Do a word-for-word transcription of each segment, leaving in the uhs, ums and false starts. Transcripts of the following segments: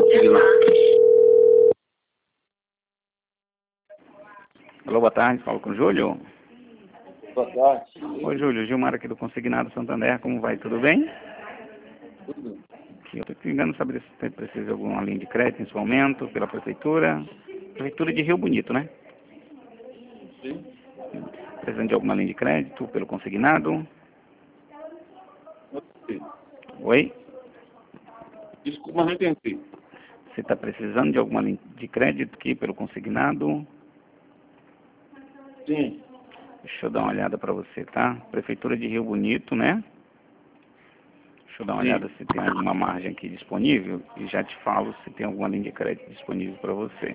consignado. Alô, boa tarde, falo com o Júlio. Boa tarde. Oi, Júlio, Gilmar aqui do Consignado Santander, como vai? Tudo bem? Tudo. Aqui, eu estou te ligando saber se você precisa de alguma linha de crédito nesse momento, pela Prefeitura. Prefeitura de Rio Bonito, né? Sim. Precisando de alguma linha de crédito pelo Consignado? Não sei. Oi? Desculpa, não entendi. Você está precisando de alguma linha de crédito aqui pelo Consignado? Sim. Deixa eu dar uma olhada para você, tá? Prefeitura de Rio Bonito, né? Deixa eu dar uma Sim. olhada se tem alguma margem aqui disponível e já te falo se tem alguma linha de crédito disponível para você.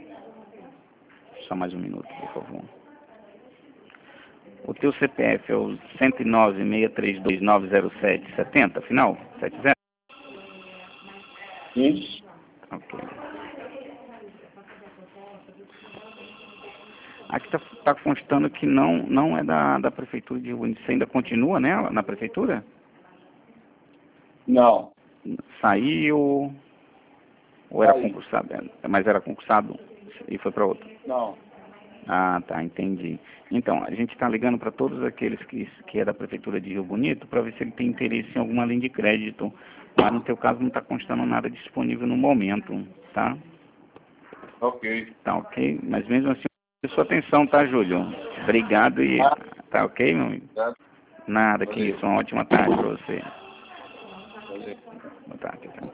Só mais um minuto, por favor. O teu C P F é o cento e nove, seis três dois, nove zero sete, setenta, final? setenta? Sim. Ok. Aqui está tá constando que não, não é da, da Prefeitura de Rio Bonito. Você ainda continua nela, na Prefeitura? Não. Saiu ou era Aí. concursado? É, mas era concursado e foi para outro? Não. Ah, tá, entendi. Então, a gente está ligando para todos aqueles que, que é da Prefeitura de Rio Bonito para ver se ele tem interesse em alguma linha de crédito. Mas no teu caso não está constando nada disponível no momento, tá? Ok. Tá ok? Mas mesmo assim, sua atenção, tá, Júlio? Obrigado e Ah, tá ok, meu amigo? tá. Nada, que Valeu. isso. Uma ótima tarde para você. Valeu. Boa tarde, tchau.